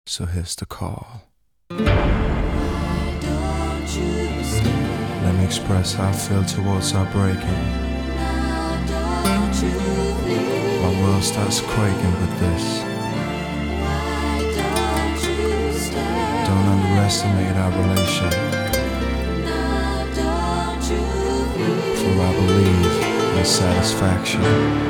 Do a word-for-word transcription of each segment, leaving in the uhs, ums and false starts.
So here's the call. Don't you stay. Let me express how I feel towards our breaking. Now don't you leave. My world starts quaking with this. Why don't you stay? Don't underestimate our relation, Now don't you leave. for I believe in satisfaction.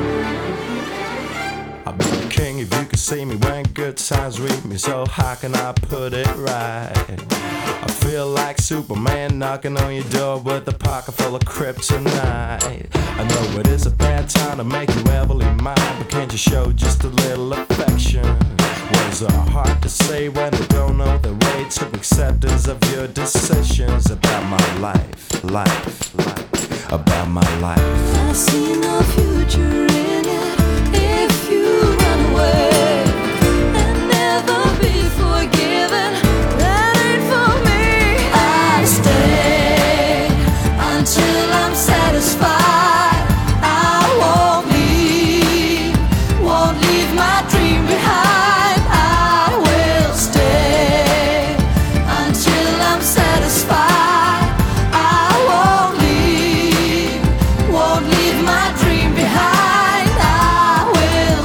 I'll be the king if you can see me when good times read me. So how can I put it right? I feel like Superman knocking on your door with a pocket full of kryptonite. I know it is a bad time to make you heavily mine, but can't you show just a little affection? Words are hard to say when they don't know the way to acceptance of your decisions about my life, life, life, about my life. I see no future in it if you run away and never be forgiven. That ain't for me. I stay until I'm satisfied. I won't leave, won't leave my dream behind. I will stay until I'm satisfied. I won't leave, won't leave my dream behind. I will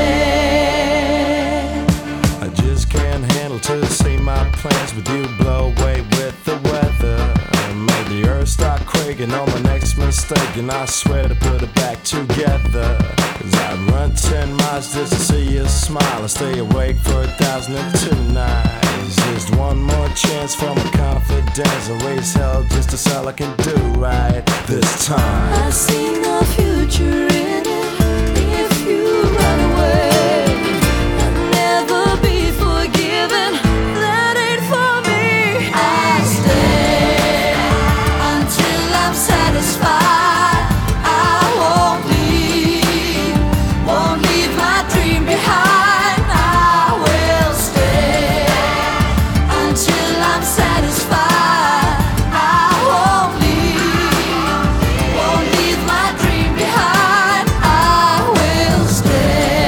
stay. I just can't handle to see my plans with you blow away with the weather. Make the earth start quaking on my next mistake, and I swear to put it back together. Cause I run ten miles just to see you smile. I stay awake for a thousand and two nights. Just one more chance for my confidence. I raise hell just as all I can do right this time. I see no future in it if you run away and never be forgiven. That ain't for me. I stay until I'm satisfied. I won't leave, won't leave my dream behind. I will stay until I'm satisfied. I won't leave, won't leave my dream behind. I will stay.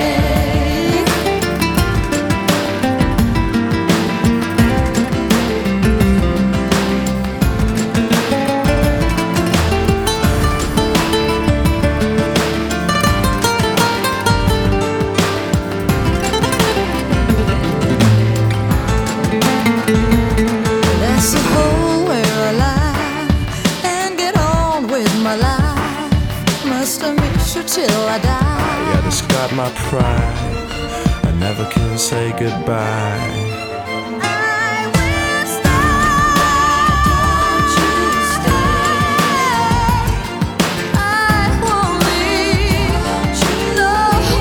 That's the whole way alive and get on with my life. Must I miss you till I die? Yeah, this got my pride. I never can say goodbye. I will stay. Don't you stay. I won't leave. No,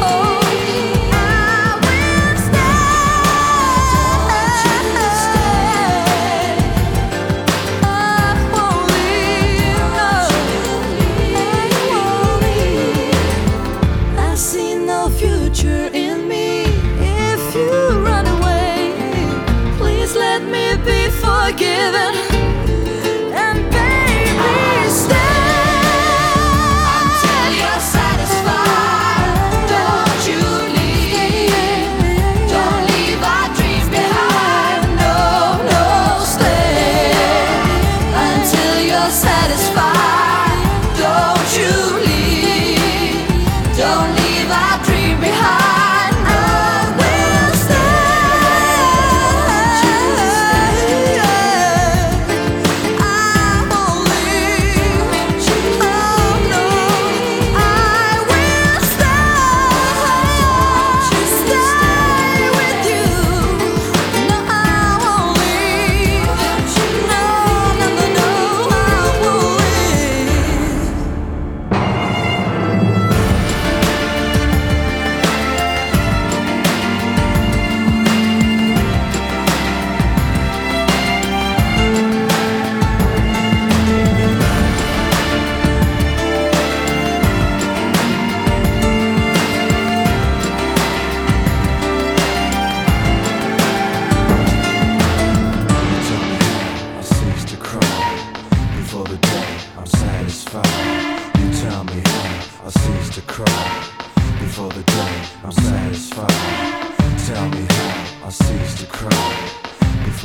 I will stay. Don't you stay. I won't leave. No, I won't leave. I see no future in me if you run away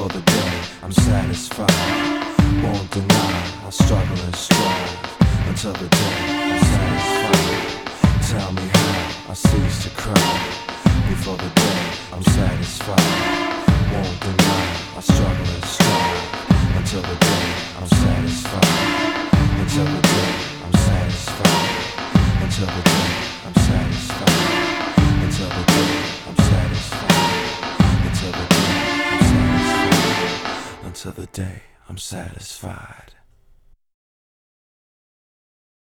before the day I'm satisfied. Won't deny, I'll struggle and strive until the day I'm satisfied. Tell me how I cease to cry before the day I'm satisfied. Won't deny, I struggle and strive until the day I'm satisfied. Until the day I'm satisfied. Until the day I'm satisfied. Until the day I'm satisfied. Until the day I'm satisfied. Until the day I'm satisfied.